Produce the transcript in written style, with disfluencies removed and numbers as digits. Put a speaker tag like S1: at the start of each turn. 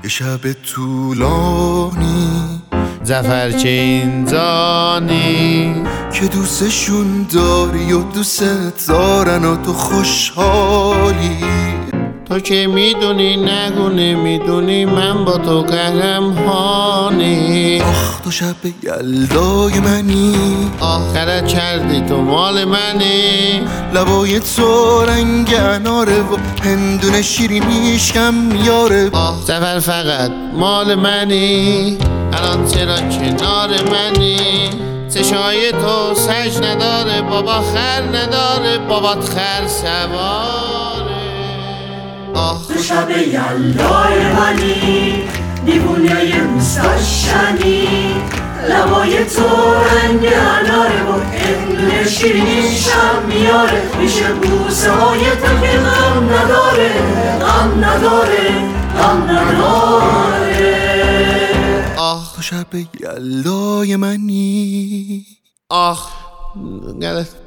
S1: یه شب طولانی
S2: زفر چه این زانی
S1: که دوستشون داری و دوست دارن و تو خوشحالی.
S2: تو که میدونی نگو نمیدونی من با تو قهرمانی.
S1: آخ تو شب یلدای منی،
S2: آخرت کردی تو مال منی.
S1: لبای تو رنگ اناره و هندونه شیرینیش کم یاره.
S2: زفر فقط مال منی، الان چرا کنار منی؟ چشای تو سج نداره، بابا خر نداره، بابات خر سواره.
S3: تو شب یلدای منی، دیوونه روستاشنی. لبای تو رنگ اناره و هندونه شیرینیشم میاره. میشه بوسه های تو که غم نداره، غم نداره، غم نداره.
S1: تو شب یلدای منی.
S2: آخ